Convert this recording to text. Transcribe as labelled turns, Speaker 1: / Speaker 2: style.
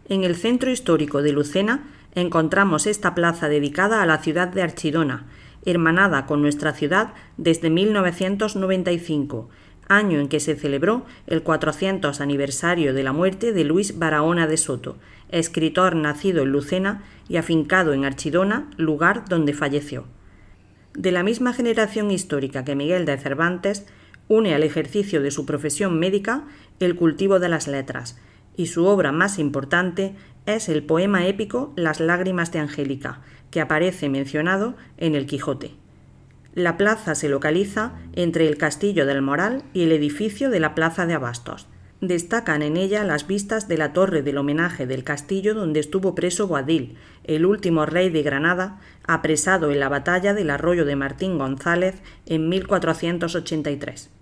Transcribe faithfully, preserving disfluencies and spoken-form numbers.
Speaker 1: En el centro histórico de Lucena encontramos esta plaza dedicada a la ciudad de Archidona, hermanada con nuestra ciudad desde mil novecientos noventa y cinco, año en que se celebró el cuatrocientos aniversario de la muerte de Luis Barahona de Soto, escritor nacido en Lucena y afincado en Archidona, lugar donde falleció. De la misma generación histórica que Miguel de Cervantes, une al ejercicio de su profesión médica el cultivo de las letras, y su obra más importante es el poema épico Las lágrimas de Angélica, que aparece mencionado en el Quijote. La plaza se localiza entre el Castillo del Moral y el edificio de la Plaza de Abastos. Destacan en ella las vistas de la torre del homenaje del castillo donde estuvo preso Boadil, el último rey de Granada, apresado en la batalla del arroyo de Martín González en mil cuatrocientos ochenta y tres.